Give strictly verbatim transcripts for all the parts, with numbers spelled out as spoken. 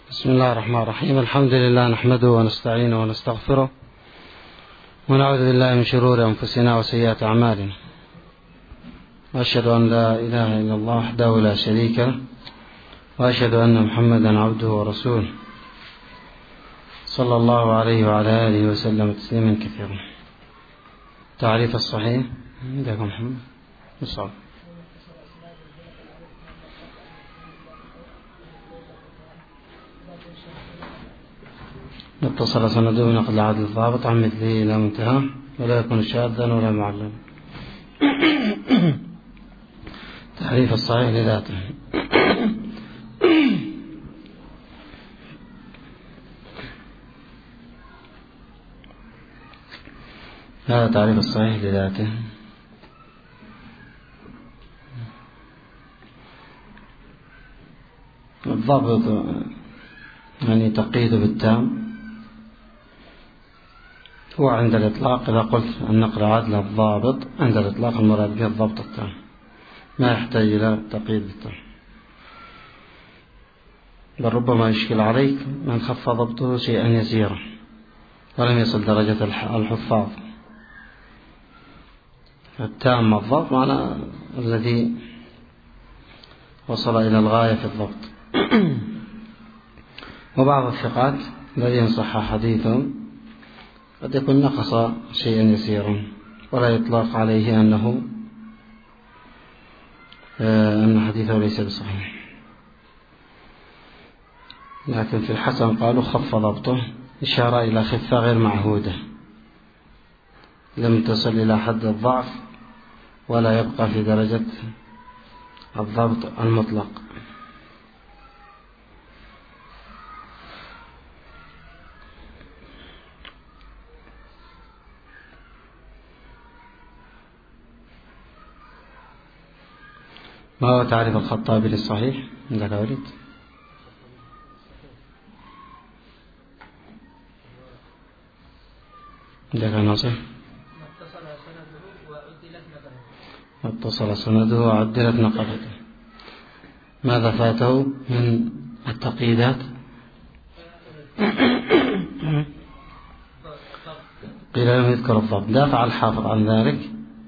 بسم الله الرحمن الرحيم. الحمد لله نحمده ونستعينه ونستغفره ونعوذ بالله من شرور أنفسنا وسيئات أعمالنا، وأشهد أن لا إله إلا الله وحده لا شريك له، وأشهد أن محمدا عبده ورسوله صلى الله عليه وعلى آله وسلم تسليما كثيرا. تعريف الصحيح عندكم محمد مصعب. اتصل سنده بنقل العدل الضابط عن مثله إلى منتهى، ولا يكون شاذا ولا معلما. تعريف الصحيح لذاته. هذا تعريف الصحيح لذاته. الضابط يعني تقييد بالتام، هو عند الإطلاق إذا قلت النقل عدل الضابط عند الإطلاق المراد به الضبط التام، ما يحتاج إلى تقييد بالتام. بل ربما يشكل عليك من خف ضبطه شيئا يسيرا ولم يصل درجة الحفاظ. التام الضبط معنى الذي وصل إلى الغاية في الضبط. وبعض الثقات الذين صح حديثهم قد يكون نقص شيئا يسيرا ولا يطلق عليه أنه أن حديثه ليس بصحيح، لكن في الحسن قالوا خف ضبطه، إشارة إلى خفة غير معهودة لم تصل إلى حد الضعف ولا يبقى في درجة الضبط المطلق. ما هو تعريف الخطابي للصحيح عندك أولد؟ عندك ناصر؟ اتصل سنده وعدلت نقلته. ماذا فاته من التقييدات؟ قيل لم يذكر الضبط. دافع الحافظ عن ذلك.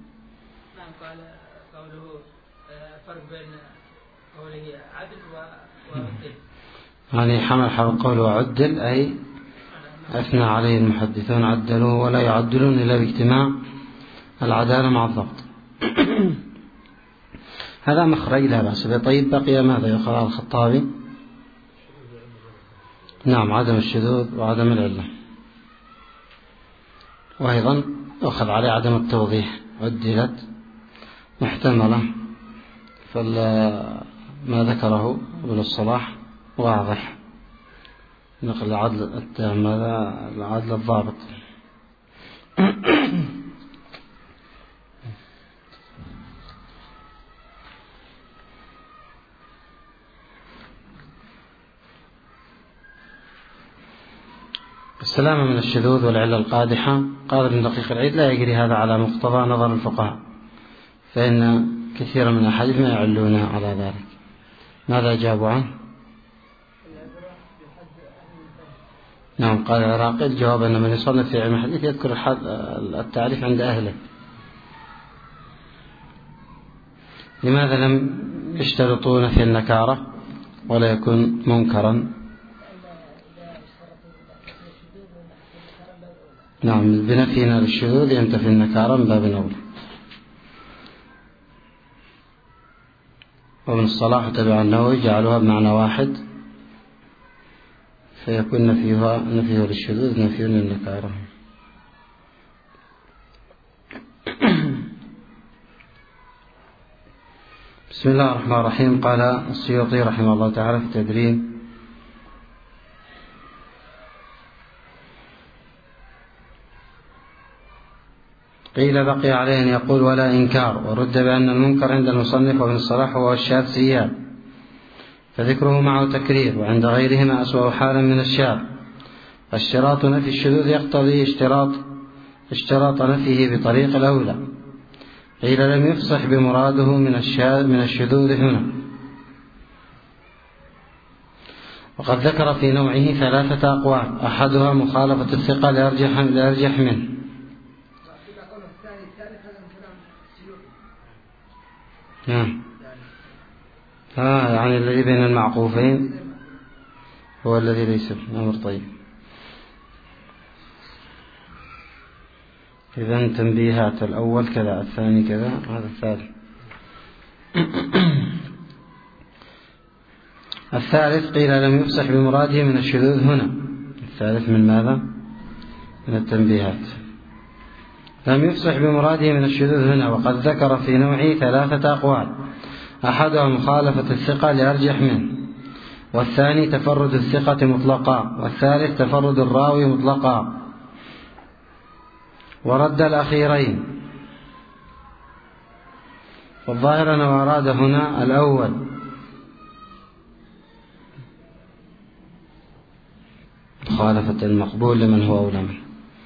يعني حمل حول قوله وعدل أي أثنى عليه المحدثون عدلوه ولا يعدلون إلا باجتماع العدالة مع الضبط. هذا مخرج لا بأس به. طيب بقي ماذا يقال على الخطابي؟ نعم، عدم الشذوذ وعدم العلة، وأيضا أخذ عليه عدم التوضيح، عدلت محتملة. فما ذكره ابن الصلاح واضح، نقل العدل التام هذا العدل الضابط. السلامة من الشذوذ والعلة القادحة. قال ابن دقيق العيد لا يجري هذا على مقتضى نظر الفقهاء، فإن كثيرا من الأحاديث ما يعلونها على ذلك. ماذا جابوا عنه؟ نعم، قال العراقي الجواب أن من يصنف في علم الحديث يذكر التعريف عند أهله. لماذا لم يشترطون في النكارة ولا يكون منكرا؟ نعم، بنفينا للشذوذ ينتفي النكارة من باب أولى. ومن الصلاح تبع النووي جعلوها بمعنى واحد، فيكون نفيها نفيه للشذوذ نفيه للنكارة. بسم الله الرحمن الرحيم. قال السيوطي رحمه الله تعالى في التدريب: قيل بقي عليه أن يقول ولا إنكار، ورد بأن المنكر عند المصنف وابن الصلاح هو الشاذ سيان، فذكره معه تكرير، وعند غيرهما أسوأ حالا من الشاذ. فاشتراط نفي الشذوذ يقتضي اشتراط اشتراط نفيه بطريق الأولى. قيل لم يفصح بمراده من الشاذ من الشذوذ هنا، وقد ذكر في نوعه ثلاثة أقوال، أحدها مخالفة الثقة لأرجح, لأرجح منه. نعم. ها يعني الذي بين المعقوفين هو الذي ليس أمر طيب. إذن تنبيهات: الأول كذا، الثاني كذا، هذا الثالث. الثالث قيل لم يفصح بمراده من الشذوذ هنا. الثالث من ماذا؟ من التنبيهات. لم يفصح بمراده من الشذوذ هنا، وقد ذكر في نوعه ثلاثة أقوال، أحدها مخالفة الثقة لأرجح منه، والثاني تفرد الثقة مطلقا، والثالث تفرد الراوي مطلقا، ورد الأخيرين. والظاهر أنه أراد هنا الأول، مخالفة المقبول لمن هو أولى منه.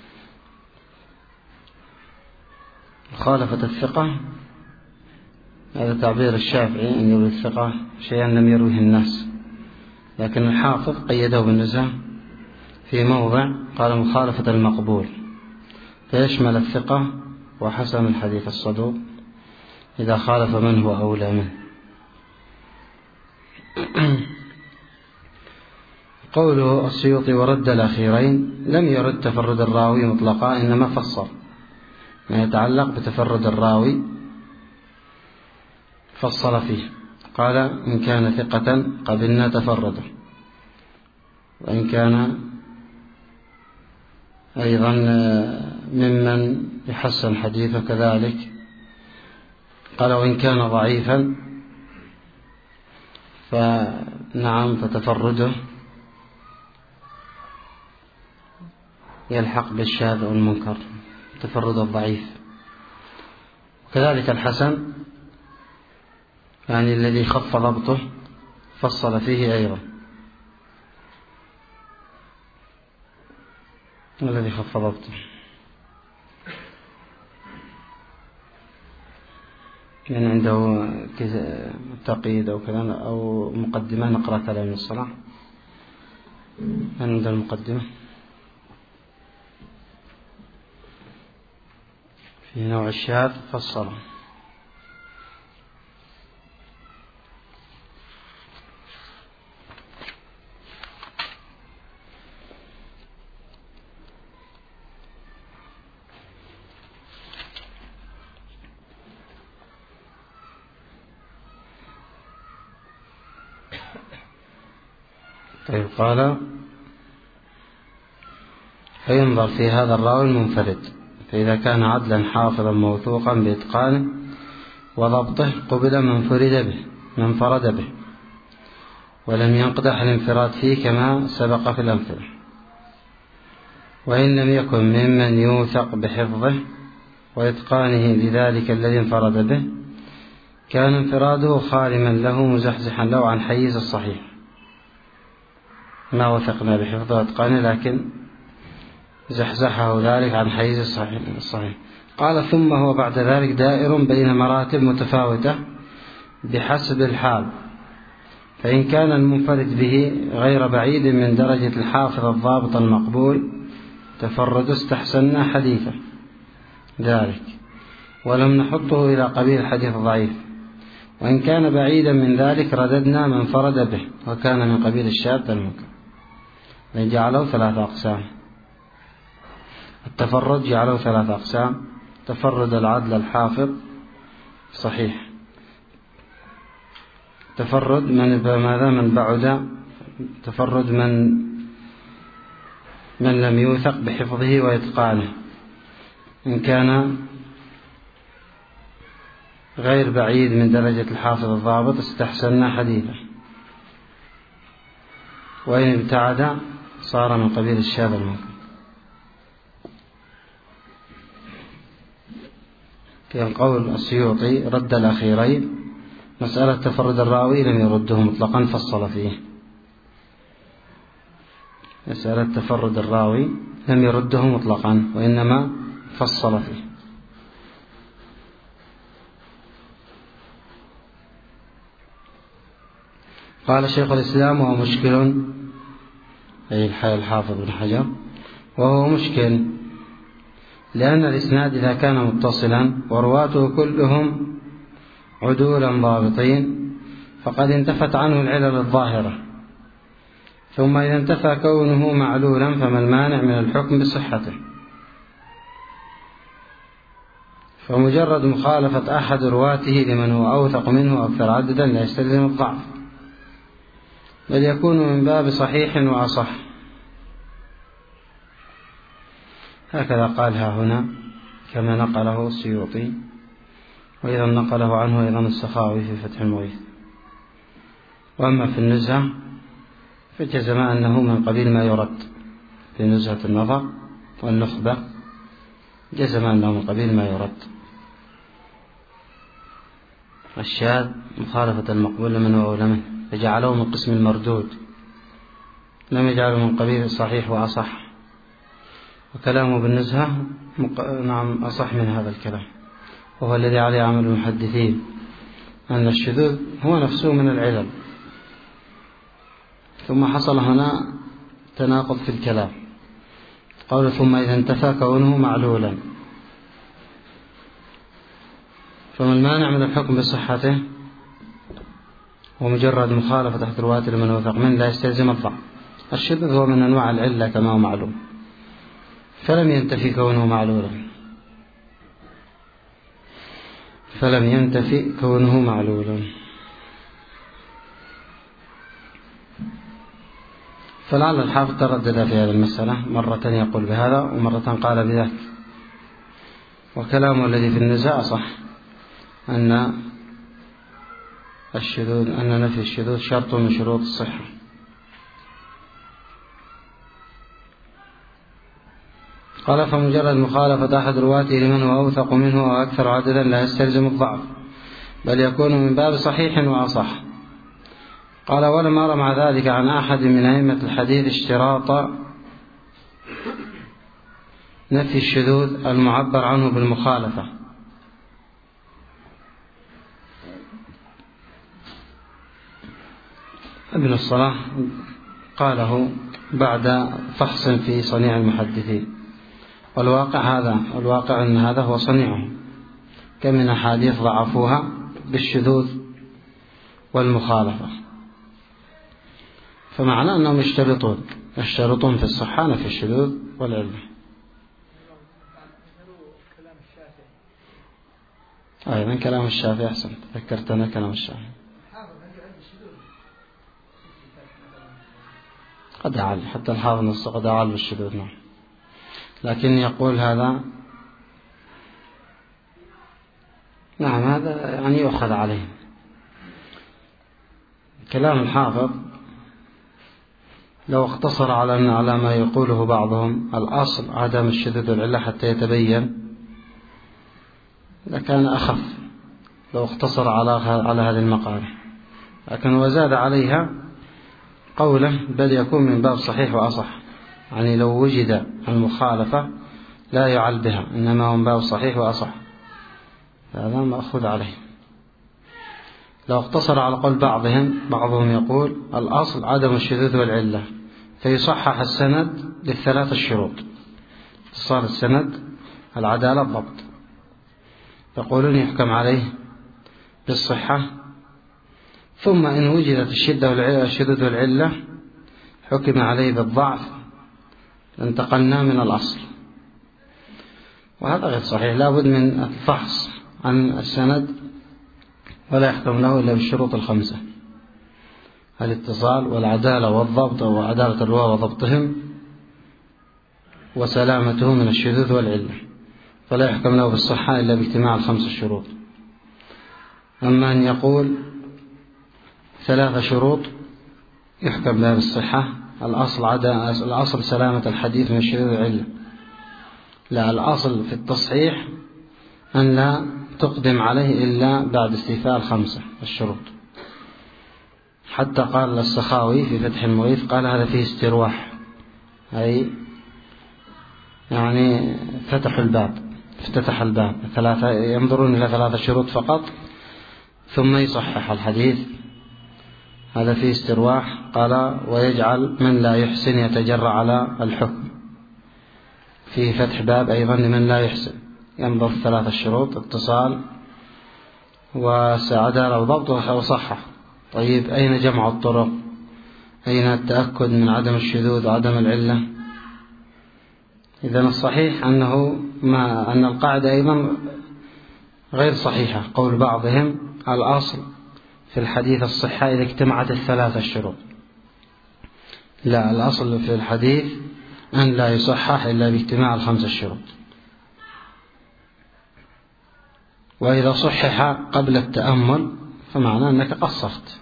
مخالفة الثقة هذا تعبير الشافعي، أن يروي الثقة شيئا لم يرويه الناس، لكن الحافظ قيده بالنزاع في موضع قال مخالفة المقبول، فيشمل الثقة وحسن الحديث الصدوق إذا خالف من هو أولى منه. قوله السيوطي ورد الأخيرين، لم يرد تفرد الراوي مطلقا، إنما فصل ما يتعلق بتفرد الراوي، فصل فيه، قال إن كان ثقة قبلنا تفرده، وإن كان أيضا ممن يحسن حديثه كذلك قال وإن كان ضعيفا فنعم فتفرده يلحق بالشاذ والمنكر، تفرد الضعيف. وكذلك الحسن يعني الذي خف ضبطه فصل فيه أيضا، الذي خف ضبطه يعني عنده تقييد أو كذا أو مقدمة، نقرأ كلام من الصلاة عند المقدمة في نوع الشاذ فصل. طيب قال فينظر في هذا الراوي المنفرد، فإذا كان عدلا حافظا موثوقا بإتقانه وضبطه قبل من فرد به من فرد به، ولم ينقدح الانفراد فيه كما سبق في الأمثلة. وإن لم يكن ممن يوثق بحفظه وإتقانه لذلك الذي انفرد به، كان انفراده خالما له مزحزحا له عن حيز الصحيح، ما وثقنا بحفظه وإتقانه لكن زحزحه ذلك عن حيز الصحيح. قال ثم هو بعد ذلك دائر بين مراتب متفاوتة بحسب الحال، فإن كان المنفرد به غير بعيد من درجة الحافظ الضابط المقبول تفرد استحسنا حديثه ذلك ولم نحطه إلى قبيل الحديث الضعيف، وإن كان بعيدا من ذلك رددنا من فرد به وكان من قبيل الشاذ المنكر. جعلوا ثلاثة أقسام، التفرد جعلوا ثلاثة أقسام: تفرد العدل الحافظ صحيح، تفرد من ماذا من بعد، تفرد من من لم يوثق بحفظه وإتقانه، إن كان غير بعيد من درجة الحافظ الضابط استحسنا حديثه، وإن ابتعد صار من قبيل الشاذ المنكر. كان قول السيوطي رد الأخيرين، مسألة تفرد الراوي لم يرده مطلقا فصل فيه، مسألة تفرد الراوي لم يرده مطلقا وإنما فصل فيه. قال شيخ الإسلام وهو مشكل أي الحافظ بن حجر، وهو مشكل، لأن الإسناد إذا كان متصلا ورواته كلهم عدولا ضابطين فقد انتفت عنه العلل الظاهرة، ثم إذا انتفى كونه معلولا فما المانع من الحكم بصحته؟ فمجرد مخالفة أحد رواته لمن هو أوثق منه أكثر عددا لا يستلزم الضعف، بل يكون من باب صحيح وأصح. هكذا قالها هنا كما نقله السيوطي، وإذا نقله عنه أيضا السخاوي في فتح المغيث. وأما في النزهة فجزم أنه من قبيل ما يرد، في نزهة النظر والنخبة جزم أنه من قبيل ما يرد. الشاذ مخالفة المقبول لمن هو أولى منه، فجعله من قسم المردود، لم يجعله من قبيل الصحيح وأصح. وكلامه بالنزهة نعم أصح من هذا الكلام، وهو الذي عليه عمل المحدثين، أن الشذوذ هو نفسه من العلل. ثم حصل هنا تناقض في الكلام، قول ثم إذا انتفى كونه معلولا، فما المانع من الحكم بصحته؟ ومجرد مخالفة تحت رواة لمن وثق منه لا يستلزم الضعف. الشذوذ هو من أنواع العلة كما هو معلوم، فلم ينتفي كونه معلولا، فلم ينتفي كونه معلولا. فلعل الحافظ تردد في هذه المسألة، مرة يقول بهذا ومرة قال بذاك. وكلامه الذي في النزاع صح، أن الشذوذ أن نفي الشذوذ شرط من شروط الصحة. قال فمجرد مخالفة أحد رواته لمن هو أوثق منه أو أكثر عددا لا يستلزم الضعف، بل يكون من باب صحيح وأصح. قال ولم أرى مع ذلك عن أحد من أئمة الحديث اشتراط نفي الشذوذ المعبر عنه بالمخالفة. ابن الصلاح قاله بعد فحص في صنيع المحدثين، والواقع هذا الواقع أن هذا هو صنيعهم، كم من أحاديث ضعفوها بالشذوذ والمخالفة. فمعنى أنهم يشترطون يشترطون في الصحة نفي الشذوذ والعلة. أيضا كلام الشافعي أحسن، ذكرتنا كلام الشافعي قد أعل، حتى الحافظ نص قد أعل بالشذوذ، نعم، لكن يقول هذا نعم هذا يعني يؤخذ عليه. كلام الحافظ لو اقتصر على على ما يقوله بعضهم الأصل عدم الشذوذ والعلة حتى يتبين لكان أخف لو اقتصر على على هذه المقالة، لكن وزاد عليها قوله بل يكون من باب صحيح وأصح، يعني لو وجد المخالفة لا يعل بها، إنما هو من باب صحيح وأصح، هذا مأخوذ عليه. لو اقتصر على قول بعضهم بعضهم يقول الأصل عدم الشذوذ والعلة، فيصحح السند للثلاث الشروط: اتصال السند، العدالة، الضبط، يقولون يحكم عليه بالصحة، ثم إن وجدت الشدة والشذوذ والعلة حكم عليه بالضعف، انتقلنا من الأصل. وهذا غير صحيح، لا بد من الفحص عن السند، ولا يحكم له إلا بالشروط الخمسة: الاتصال والعدالة والضبط، وعدالة الرواة وضبطهم، وسلامته من الشذوذ والعلة، فلا يحكم له بالصحة إلا باجتماع الخمس الشروط. أما أن يقول ثلاث شروط يحكم بها بالصحة، الأصل عدم الأصل سلامة الحديث من الشذوذ والعلة، لا، الأصل في التصحيح أن لا تقدم عليه إلا بعد استيفاء الخمسة الشروط. حتى قال السخاوي في فتح المغيث قال هذا فيه استرواح، أي يعني فتح الباب افتتح الباب ثلاثة، ينظرون إلى ثلاثة شروط فقط ثم يصحح الحديث هذا فيه استرواح. قال ويجعل من لا يحسن يتجرع على الحكم. فيه فتح باب أيضا لمن لا يحسن، ينظر ثلاث الشروط: اتصال وعدالة وضبط وصحة. طيب أين جمع الطرق؟ أين التأكد من عدم الشذوذ وعدم العلة؟ إذن الصحيح أنه ما أن القاعدة أيضا غير صحيحة. قول بعضهم الأصل في الحديث الصحة إذا اجتمعت الثلاث الشروط. لا، الأصل في الحديث أن لا يصحح إلا باجتماع الخمس الشروط. وإذا صحح قبل التأمل فمعنى أنك قصرت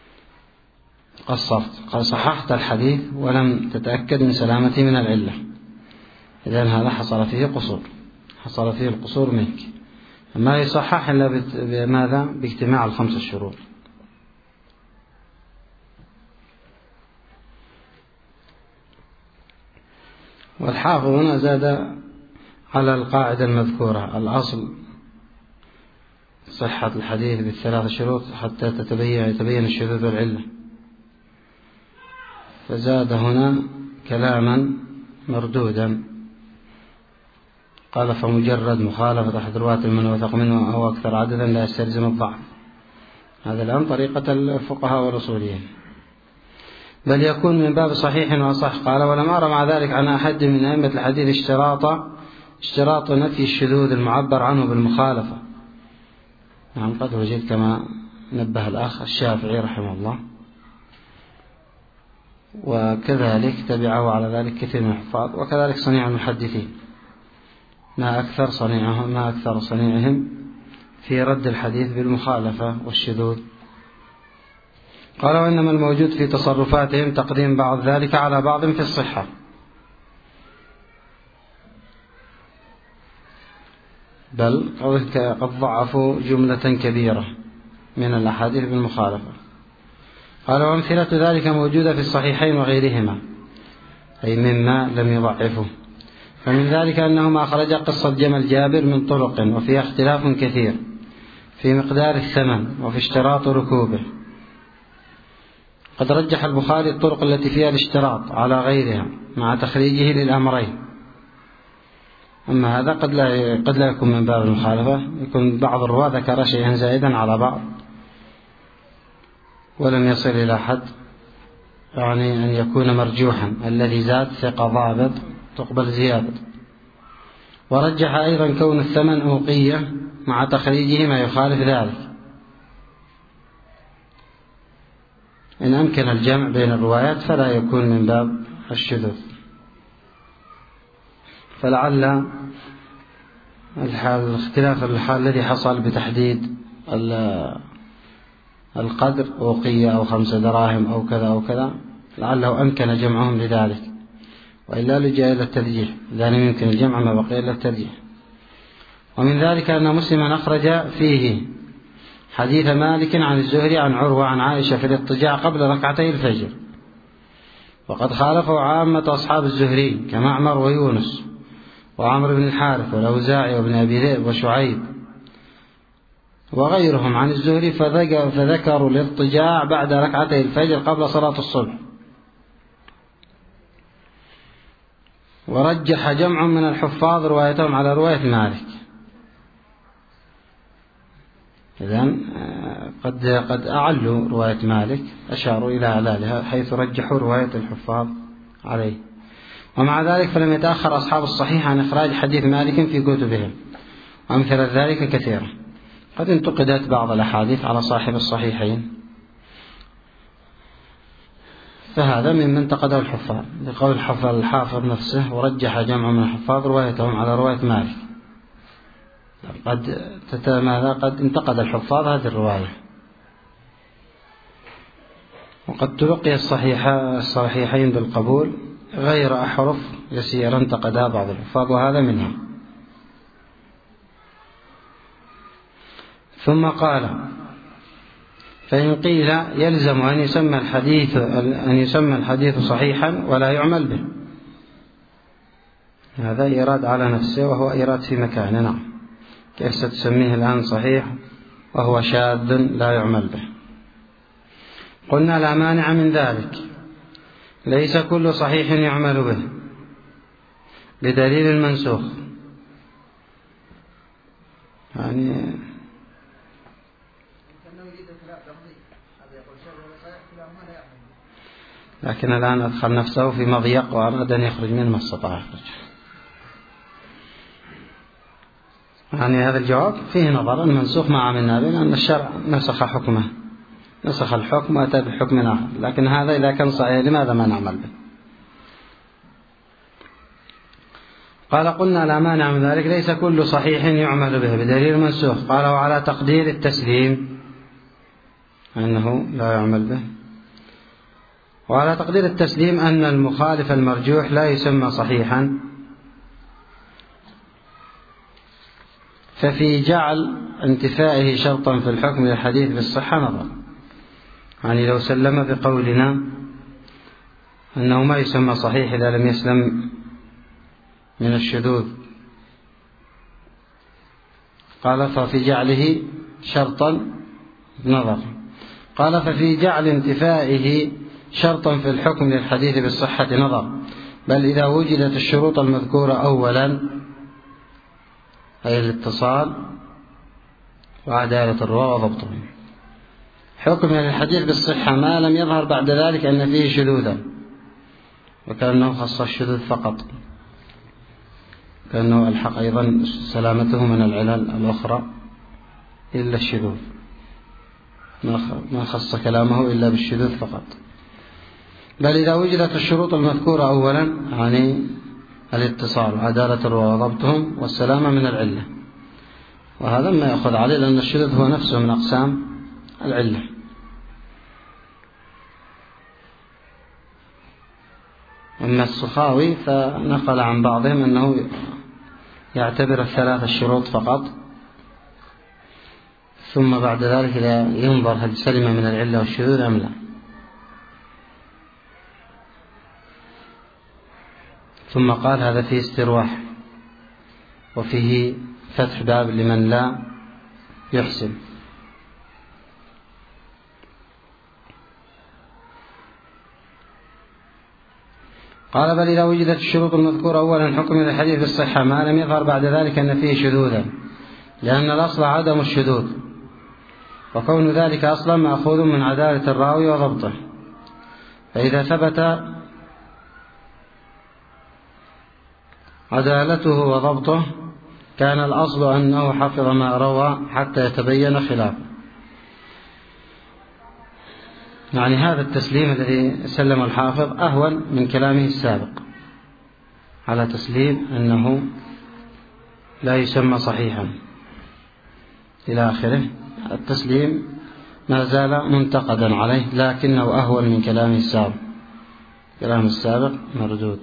قصرت قد صححت الحديث ولم تتأكد من سلامته من العلة. إذن هذا حصل فيه قصور، حصل فيه القصور منك. ما يصحح إلا بماذا؟ باجتماع الخمس الشروط. والحافظ هنا زاد على القاعدة المذكورة: الأصل صحة الحديث بالثلاث شروط حتى تتبين يتبين الشذوذ والعلة. فزاد هنا كلاما مردودا. قال فمجرد مخالفة أحد رواة من وثق منه أو أكثر عددا لا يستلزم الضعف. هذا الآن طريقة الفقهاء والأصوليين، بل يكون من باب صحيح وصح. قال ولم أرى مع ذلك عن أحد من أئمة الحديث اشتراط اشتراط نفي الشذوذ المعبر عنه بالمخالفة. نعم، قد وجد كما نبه الأخ الشافعي رحمه الله، وكذلك تبعه على ذلك كثير من الحفاظ، وكذلك صنيع المحدثين ما أكثر صنيعهم ما أكثر صنيعهم في رد الحديث بالمخالفة والشذوذ. قال وإنما الموجود في تصرفاتهم تقديم بعض ذلك على بعض في الصحة، بل قد ضعفوا جملة كبيرة من الأحاديث بالمخالفة. قال وأمثلة ذلك موجودة في الصحيحين وغيرهما، أي مما لم يضعفه. فمن ذلك أنهما أخرجا قصة جمل جابر من طرق وفيها اختلاف كثير في مقدار الثمن وفي اشتراط ركوبه. قد رجح البخاري الطرق التي فيها الاشتراط على غيرها مع تخريجه للأمرين. أما هذا قد لا قد لا يكون من باب المخالفة، يكون بعض الرواة ذكر شيئا زائدا على بعض ولم يصل إلى حد يعني أن يكون مرجوحا. الذي زاد ثقة ضابط تقبل زيادة. ورجح أيضا كون الثمن أوقية مع تخريجه ما يخالف ذلك، إن أمكن الجمع بين الروايات فلا يكون من باب الشذوذ. فلعل الحال الاختلاف الحال الذي حصل بتحديد القدر أوقية أو خمس دراهم أو كذا أو كذا لعله أمكن جمعهم لذلك، وإلا لجأ إلى الترجيح، لأن يمكن الجمع ما بقي إلا الترجيح. ومن ذلك أن مسلما أخرج فيه حديث مالك عن الزهري عن عروة عن عائشة في الاضطجاع قبل ركعتي الفجر، وقد خالفه عامة أصحاب الزهري كمعمر ويونس وعمر بن الحارث والأوزاعي وابن أبي ذئب وشعيب وغيرهم عن الزهري، فذكروا الاضطجاع بعد ركعتي الفجر قبل صلاة الصبح. ورجح جمع من الحفاظ روايتهم على رواية مالك. إذن قد قد أعلوا رواية مالك، أشاروا إلى أعلالها حيث رجحوا رواية الحفاظ عليه. ومع ذلك فلم يتأخر أصحاب الصحيح عن إخراج حديث مالك في كتبهم، وأمثلة ذلك كثيرة. قد انتقدت بعض الأحاديث على صاحب الصحيحين، فهذا ممن انتقده الحفاظ لقول الحفاظ الحافظ نفسه ورجح جمع من الحفاظ روايتهم على رواية مالك. قد ماذا قد انتقد الحفاظ هذه الرواية. وقد تلقي الصحيحين بالقبول غير أحرف يسيرا انتقدها بعض الحفاظ، وهذا منها. ثم قال فإن قيل يلزم أن يسمى الحديث أن يسمى الحديث صحيحا ولا يعمل به، هذا إيراد على نفسه وهو إيراد في مكانه. نعم، كيف ستسميه الآن صحيح وهو شاذ لا يعمل به؟ قلنا لا مانع من ذلك، ليس كل صحيح يعمل به بدليل المنسوخ. يعني لكن الآن أدخل نفسه في مضيق وأراد أن يخرج منه ما استطاع يخرج. يعني هذا الجواب فيه نظر، المنسوخ ما عملنا به لأن الشرع نسخ حكمه، نسخ الحكم وأتى بحكم آخر، لكن هذا إذا كان صحيح لماذا ما نعمل به؟ قال قلنا لا مانع من ذلك، ليس كل صحيح يعمل به بدليل منسوخ. قال وعلى تقدير التسليم أنه لا يعمل به، وعلى تقدير التسليم أن المخالف المرجوح لا يسمى صحيحا، ففي جعل انتفائه شرطا في الحكم للحديث بالصحة نظر. يعني لو سلم بقولنا أنه ما يسمى صحيح إذا لم يسلم من الشذوذ، قال ففي جعله شرطا نظر. قال ففي جعل انتفائه شرطا في الحكم للحديث بالصحة نظر، بل إذا وجدت الشروط المذكورة أولا أي الاتصال وعدالة الرواة وضبطهم، حكم للحديث بالصحة ما لم يظهر بعد ذلك أن فيه شذوذا، وكأنه خص الشذوذ فقط، كأنه ألحق أيضا سلامته من العلل الأخرى إلا الشذوذ، ما خص كلامه إلا بالشذوذ فقط. بل إذا وجدت الشروط المذكورة أولا يعني الاتصال وعدالة الرواة وضبطهم والسلامة من العلة، وهذا ما يأخذ عليه لأن الشذوذ هو نفسه من أقسام العلة. أما السخاوي فنقل عن بعضهم أنه يعتبر الثلاث الشروط فقط، ثم بعد ذلك ينظر هل سلم من العلة والشذوذ أم لا، ثم قال هذا فيه استرواح وفيه فتح باب لمن لا يحسن. قال بل إذا وجدت الشروط المذكورة أولا حكم الحديث بالصحة ما لم يظهر بعد ذلك أن فيه شذوذا، لأن الأصل عدم الشذوذ، وكون ذلك أصلا مأخوذ من عدالة الراوي وضبطه، فإذا ثبت عدالته وضبطه كان الأصل أنه حفظ ما روى حتى يتبين خلافه. يعني هذا التسليم الذي سلم الحافظ أهون من كلامه السابق على تسليم أنه لا يسمى صحيحا إلى آخره. التسليم ما زال منتقدا عليه لكنه أهون من كلامه السابق، كلام السابق مردود.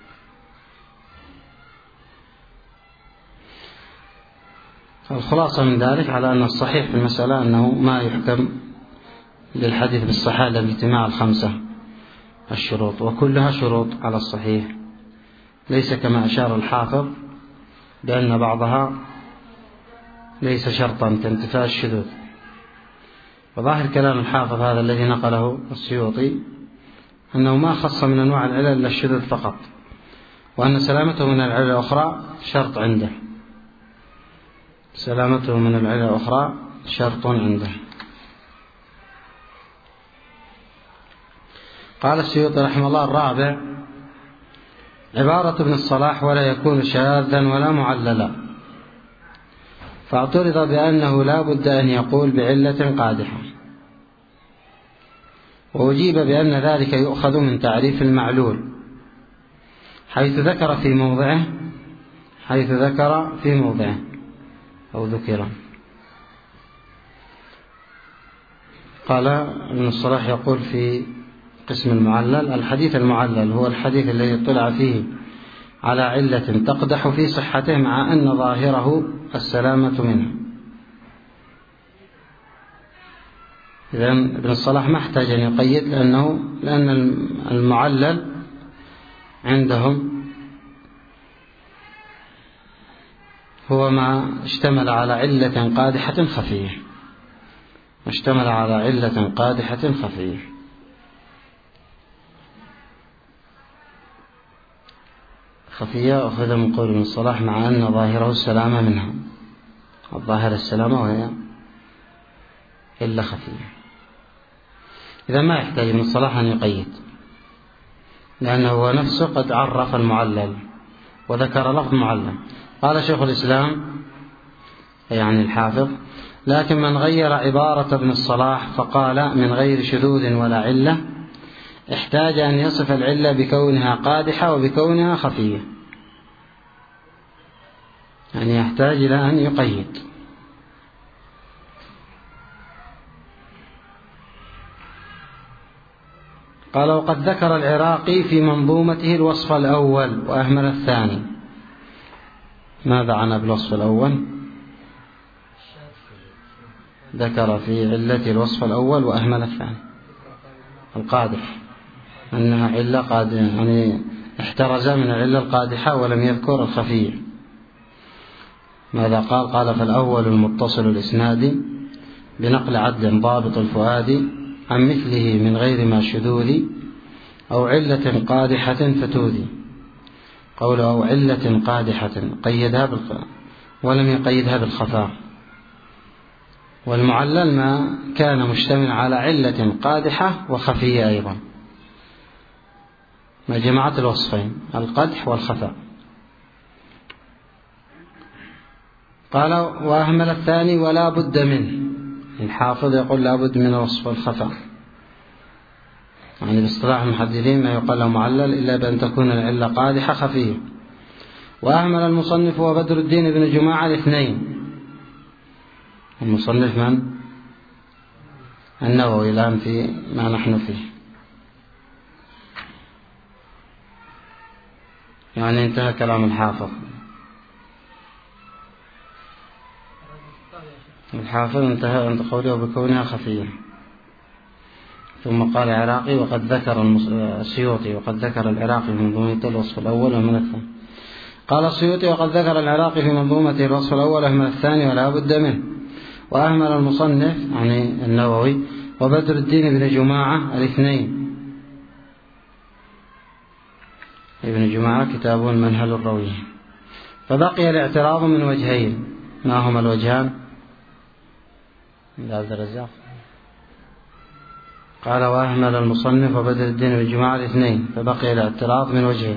الخلاصة من ذلك على أن الصحيح في المسألة أنه ما يحكم للحديث بالصحة إلا باجتماع الخمسة الشروط، وكلها شروط على الصحيح، ليس كما أشار الحافظ بأن بعضها ليس شرطا كانتفاء الشذوذ. وظاهر كلام الحافظ هذا الذي نقله السيوطي أنه ما خص من أنواع العلل إلا الشذوذ فقط، وأن سلامته من العلل الأخرى شرط عنده، سلامته من العلل الأخرى شرط عنده. قال السيوطي رحمه الله الرابع عبارة ابن الصلاح ولا يكون شاذا ولا معللا، فاعترض بأنه لا بد أن يقول بعلة قادحة، وأجيب بأن ذلك يؤخذ من تعريف المعلول حيث ذكر في موضعه حيث ذكر في موضعه أو ذكر. قال ابن الصلاح يقول في قسم المعلل الحديث المعلل هو الحديث الذي اطلع فيه على علة تقدح في صحته مع أن ظاهره السلامة منه. إذن ابن الصلاح ما احتاج أن يقيد لأنه لأن المعلل عندهم هو ما اشتمل على علة قادحة خفية، اشتمل على علة قادحة خفية. خفية أخذ من قول ابن الصلاح مع أن ظاهره السلامة منها، الظاهر السلامة وهي إلا خفية. إذا ما يحتاج ابن الصلاح أن يقيد، لأنه هو نفسه قد عرف المعلل وذكر لفظ معلل. قال شيخ الإسلام يعني الحافظ: لكن من غير عبارة ابن الصلاح فقال من غير شذوذ ولا علة احتاج أن يصف العلة بكونها قادحة وبكونها خفية، يعني يحتاج إلى أن يقيد. قال: وقد ذكر العراقي في منظومته الوصف الأول وأهمل الثاني. ماذا عنا بالوصف الأول؟ ذكر في علة الوصف الأول وأهمل الثاني القادح، أنها علة قادحة، يعني احترز من العلة القادحة ولم يذكر الخفية. ماذا قال؟ قال: فالأول المتصل الإسناد بنقل عدل ضابط الفؤاد عن مثله من غير ما شذوذ أو علة قادحة فتوذي. قول أو علة قادحة قيدها بالخفاء ولم يقيدها بالخفاء. والمعلل ما كان مشتمل على علة قادحة وخفية أيضا، ما جمعت الوصفين القدح والخفاء. قال: وأهمل الثاني ولا بد منه. الحافظ يقول لا بد من الوصف والخفاء، يعني باصطلاح المحدثين ما يقال له معلل إلا بأن تكون العلة قادحة خفية. وأهمل المصنف وبدر الدين بن جماعة الاثنين. المصنف من؟ النووي الآن في ما نحن فيه، يعني انتهى كلام الحافظ. الحافظ انتهى عند قوله بكونها خفية. ثم قال العراقي وقد ذكر السيوطي وقد ذكر العراقي في منظومته الوصف الأول ومن الثاني. قال السيوطي وقد ذكر العراقي في منظومته الوصف الأول ومن الثاني ولا بد منه. وأهمل المصنف يعني النووي وبدر الدين بن جماعة الاثنين. ابن جماعة كتابه المنهل الروي. فبقي الاعتراض من وجهين. ما هما الوجهان؟ عبد الرزاق قال: وأهمل المصنف وبدر الدين بن جماعة الاثنين، فبقي الاعتراض من وجهين: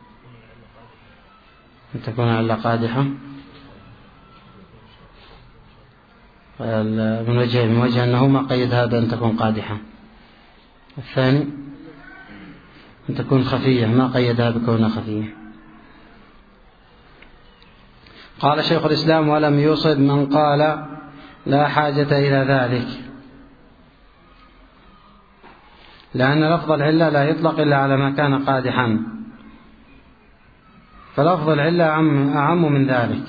أن تكون علة قادحة من وجهين، من وجه أنه ما قيد هذا أن تكون قادحة، الثاني أن تكون خفية ما قيدها بكونها خفية. قال شيخ الإسلام: ولم يصب من قال لا حاجة إلى ذلك، لأن لفظ العلة لا يطلق إلا على ما كان قادحا، فلفظ العلة أعم, أعم من ذلك.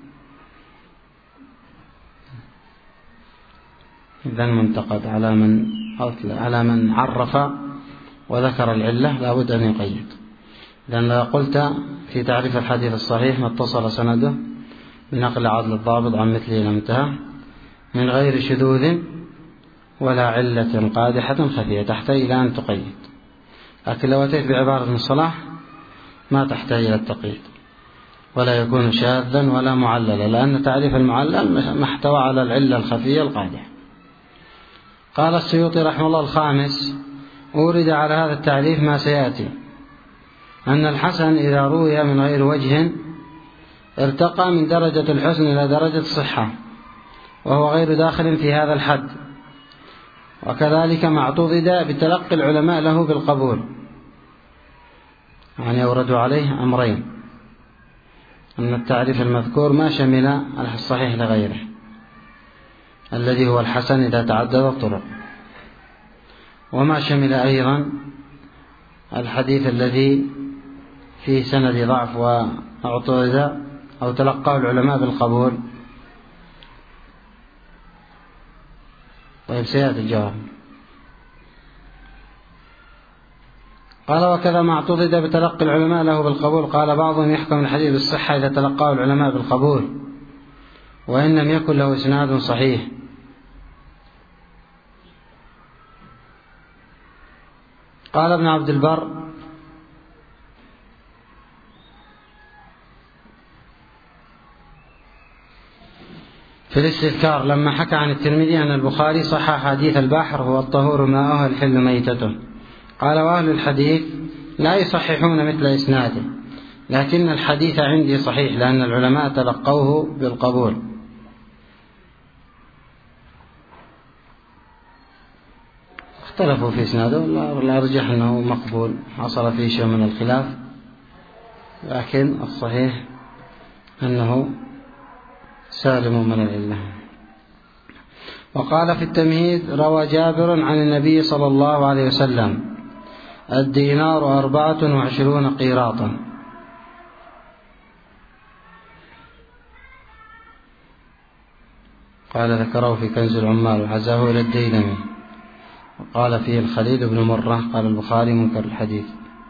إذن منتقد على من على من عرف وذكر العلة لا بد أن يقيد. لأن لو قلت في تعريف الحديث الصحيح ما اتصل سنده بنقل عدل الضابط عن مثله إلى منتهى من غير شذوذ ولا علة قادحة خفية، تحتاج إلى أن تقيد. لكن لو أتيت بعبارة من الصلاح ما تحتاج إلى التقييد، ولا يكون شاذا ولا معللا، لأن تعريف المعلل محتوى على العلة الخفية القادحة. قال السيوطي رحمه الله: الخامس أورد على هذا التعريف ما سيأتي، أن الحسن إذا روي من غير وجه ارتقى من درجة الحسن إلى درجة الصحة، وهو غير داخل في هذا الحد. وكذلك ما اعتضد بتلقي العلماء له بالقبول، يعني أوردوا عليه أمرين: أن التعريف المذكور ما شمل الصحيح لغيره الذي هو الحسن إذا تعدد الطرق، وما شمل أيضا الحديث الذي فيه سند ضعف واعتضد أو تلقاه العلماء بالقبول. طيب سيأتي الجواب. قال: وكذا ما اعتضد بتلقي العلماء له بالقبول. قال بعضهم: يحكم الحديث بالصحة إذا تلقاه العلماء بالقبول وإن لم يكن له إسناد صحيح. قال ابن عبد البر: في الاستذكار لما حكى عن الترمذي أن البخاري صحح حديث البحر هو الطهور ماؤه الحل ميتته، قال وأهل الحديث لا يصححون مثل إسناده، لكن الحديث عندي صحيح لأن العلماء تلقوه بالقبول. اختلفوا في إسناده، والأرجح أنه مقبول، حصل فيه شيء من الخلاف، لكن الصحيح أنه سالم من العلة. وقال في التمهيد روى جابر عن النبي صلى الله عليه وسلم الدينار أربعة وعشرون قيراطا. قال ذكره في كنز العمال وعزاه إلى الديلمي، وقال فيه الخليل بن مرة، قال البخاري منكر الحديث.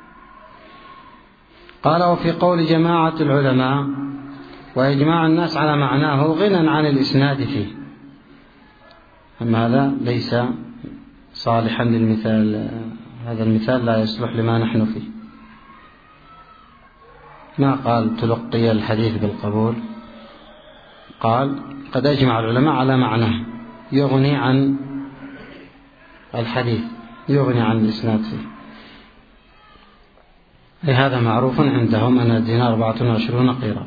قال وفي قول جماعة العلماء وإجماع الناس على معناه غنى عن الإسناد فيه، أما هذا ليس صالحا للمثال، هذا المثال لا يصلح لما نحن فيه. ما قال تلقي الحديث بالقبول، قال قد أجمع العلماء على معناه يغني عن الحديث، يغني عن الإسناد فيه. لهذا معروف عندهم أن الدينار أربعة وعشرون قيراط.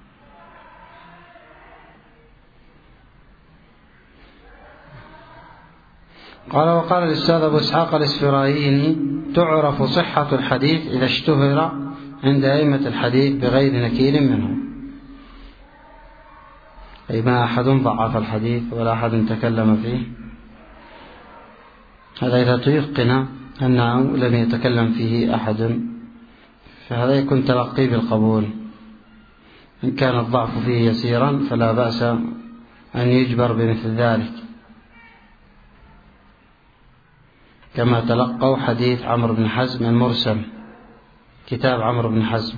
قال وقال الأستاذ أبو إسحاق الإسفرايني تعرف صحة الحديث إذا اشتهر عند أئمة الحديث بغير نكير منهم، أي ما أحد ضعف الحديث ولا أحد تكلم فيه، هذا إذا تيقن أنه لم يتكلم فيه أحد فهذا يكون تلقي بالقبول. إن كان الضعف فيه يسيرا فلا بأس أن يجبر بمثل ذلك، كما تلقوا حديث عمرو بن حزم المرسل، كتاب عمرو بن حزم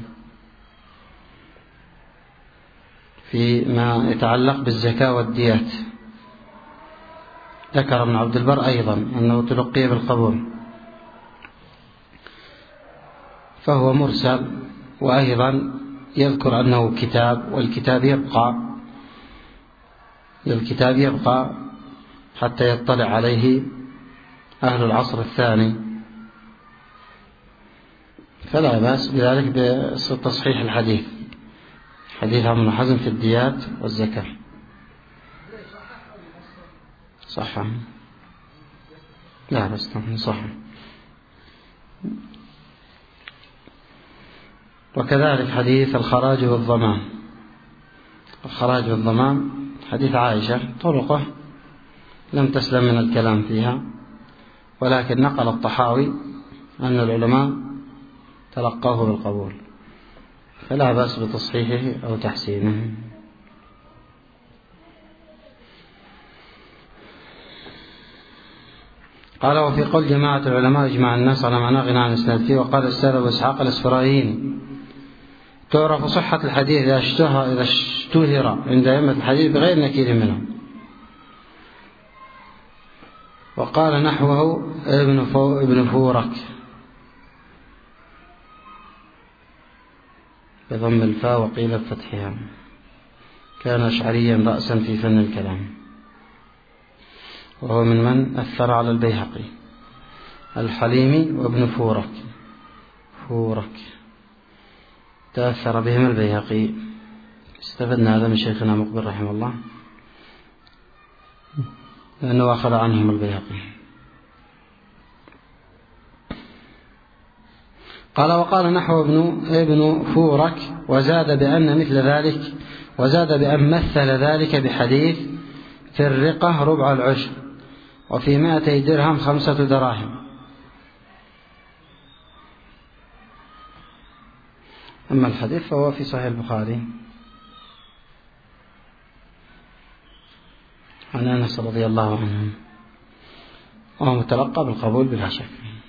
فيما يتعلق بالزكاة والديات، ذكر ابن عبد البر أيضا أنه تلقي بالقبول، فهو مرسل، وأيضا يذكر أنه كتاب، والكتاب يبقى الكتاب يبقى حتى يطلع عليه أهل العصر الثاني، فلا بأس بذلك بتصحيح الحديث، حديث عمرو بن حزم في الديات والزكاة صح، لا بس صح. وكذلك حديث الخراج والضمان، الخراج والضمان حديث عائشة طرقه لم تسلم من الكلام فيها، ولكن نقل الطحاوي أن العلماء تلقوه بالقبول، فلا بأس بتصحيحه أو تحسينه. قال وفي قول جماعة العلماء اجمع الناس على معناه غنى عن الإسناد فيه. وقال الأستاذ أبو إسحاق الإسفرايني تعرف صحة الحديث إذا اشتهر إذا اشتهر عند أئمة الحديث بغير نكير منهم. وقال نحوه ابن فو ابن فورك بضم الفاء وقيل بفتحها، كان أشعريا رأسا في فن الكلام، وهو من من أثر على البيهقي، الحليمي وابن فورك فورك تأثر بهم البيهقي. استفدنا هذا من شيخنا مقبل رحمه الله، لأنه أخذ عنهم البيهقي. قال وقال نحو ابن ابن فورك وزاد بأن مثل ذلك، وزاد بأن مثل ذلك بحديث في الرقة ربع العشر وفي مائتي درهم خمسة دراهم. أما الحديث فهو في صحيح البخاري عن أنس رضي الله عنه، وهو متلقى بالقبول بلا شك.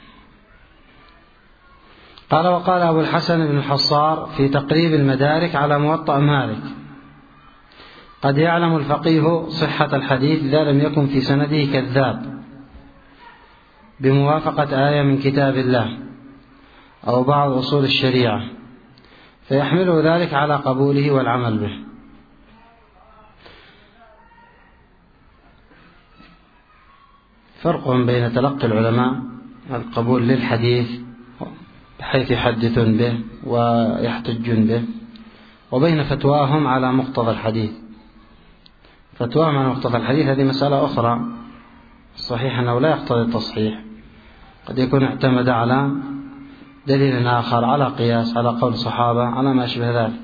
قال وقال أبو الحسن بن الحصار في تقريب المدارك على موطأ مالك قد يعلم الفقيه صحة الحديث إذا لم يكن في سنده كذاب بموافقة آية من كتاب الله أو بعض أصول الشريعة، فيحمله ذلك على قبوله والعمل به. فرق بين تلقي العلماء القبول للحديث بحيث يحدثون به ويحتجون به، وبين فتواهم على مقتضى الحديث. فتواهم على مقتضى الحديث هذه مسألة أخرى. الصحيح أنه لا يقتضي التصحيح، قد يكون اعتمد على دليل آخر، على قياس، على قول صحابة، على ما أشبه ذلك.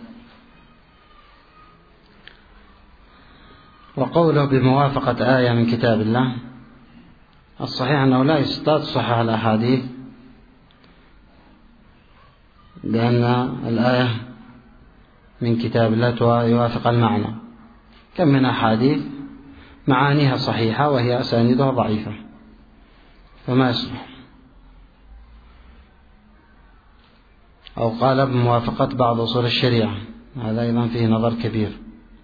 وقوله بموافقة آية من كتاب الله، الصحيح أنه لا تصحح الأحاديث بأن الآية من كتاب الله يوافق المعنى. كم من أحاديث معانيها صحيحة وهي أسانيدها ضعيفة فما يصلح. أو قال بموافقة بعض أصول الشريعة، هذا أيضا فيه نظر كبير،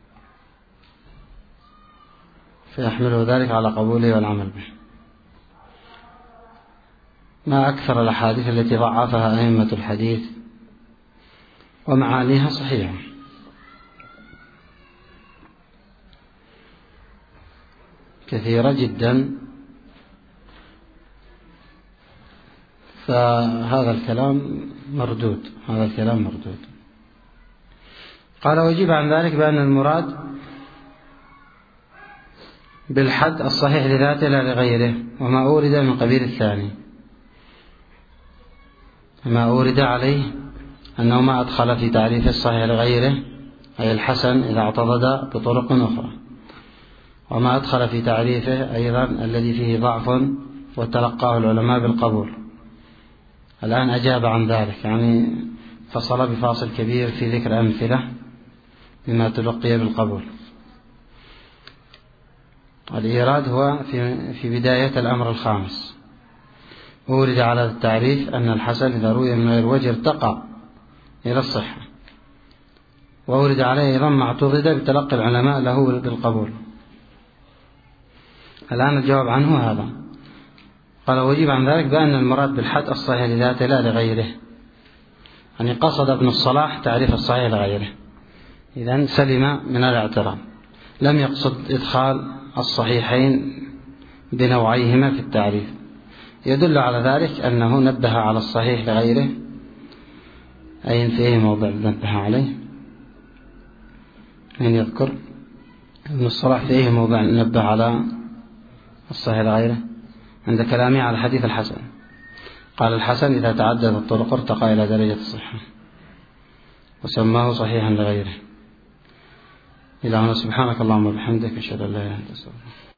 فيحمله ذلك على قبوله والعمل به. ما أكثر الأحاديث التي ضعفها أئمة الحديث ومعانيها صحيحة. كثيرة جدا. فهذا الكلام مردود، هذا الكلام مردود. قال ويجيب عن ذلك بأن المراد بالحد الصحيح لذاته لا لغيره، وما أورد من قبيل الثاني. ما أورد عليه أنه ما أدخل في تعريف الصحيح لغيره، أي الحسن إذا اعتضد بطرق أخرى، وما أدخل في تعريفه أيضا الذي فيه ضعف وتلقاه العلماء بالقبول. الآن أجاب عن ذلك، يعني فصل بفاصل كبير في ذكر أمثلة بما تلقي بالقبول. الإيراد هو في, في بداية الأمر الخامس. أورد على التعريف أن الحسن إذا روي من غير وجه ارتقى إلى الصحة، وأورد عليه أيضا ما اعتضد بتلقي العلماء له بالقبول. الآن الجواب عنه هذا. قال ويجيب عن ذلك بأن المراد بالحد الصحيح لذاته لا لغيره، يعني قصد ابن الصلاح تعريف الصحيح لغيره، إذن سلم من الاعتراض. لم يقصد إدخال الصحيحين بنوعيهما في التعريف. يدل على ذلك أنه نبه على الصحيح لغيره، أين في أي موضع نبه عليه؟ من يذكر ابن الصلاح في أي موضع نبه على الصحيح لغيره؟ عند كلامه على الحديث الحسن، قال الحسن إذا تعدد الطرق ارتقى إلى درجة الصحة، وسماه صحيحا لغيره. إلى هنا سبحانك اللهم وبحمدك أشهد أن لا إله إلا أنت.